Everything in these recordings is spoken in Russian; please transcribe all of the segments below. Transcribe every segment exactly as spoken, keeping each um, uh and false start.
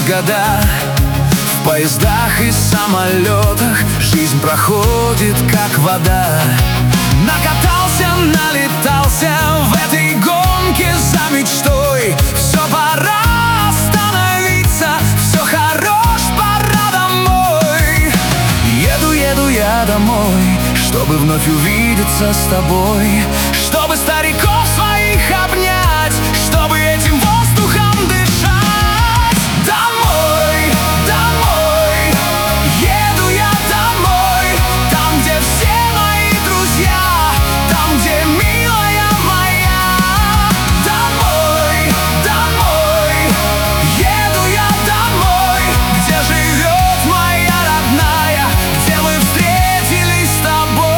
года. В поездах и самолетах жизнь проходит как вода. Накатался, налетался в этой гонке за мечтой. Все, пора остановиться, все, хорош, пора домой. Еду, еду я домой, чтобы вновь увидеться с тобой, чтобы стариков своих обнять, чтобы этим воздухом дышать. Домой, домой, еду я домой, там, где все мои друзья, там, где милая моя. Домой, домой, еду я домой, где живет моя родная, где мы встретились с тобой.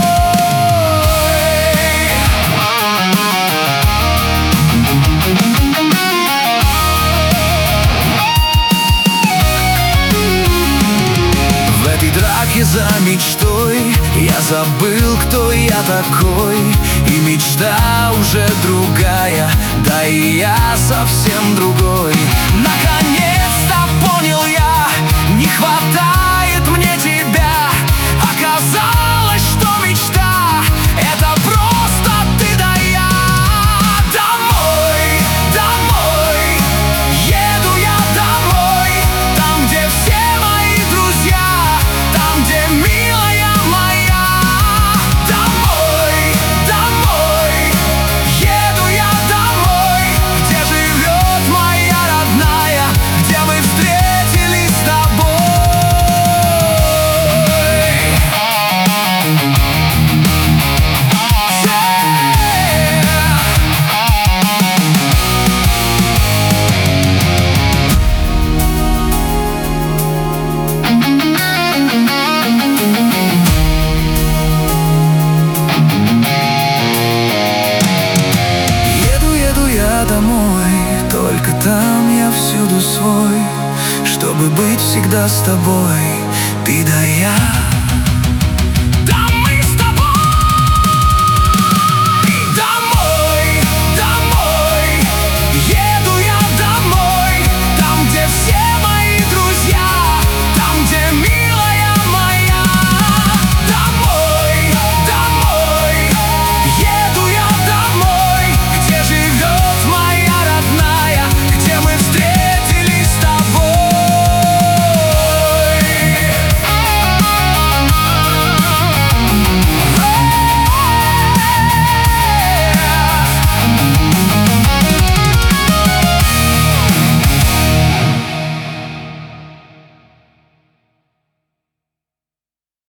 В этой драке за мечтой я забыл, кто я такой, и мечта уже другая, да и я совсем другой. Наконец-то понял я, не хватает мне тебя. Оказалось, что мечта — это просто ты да я. Домой, домой, еду я домой, там, где все мои друзья, там, где милая моя. Домой, домой, еду я домой, где живет моя родная, где мы встретились с тобой. Еду, еду я домой, только там я всюду свой, чтобы быть всегда с тобой, ты да я.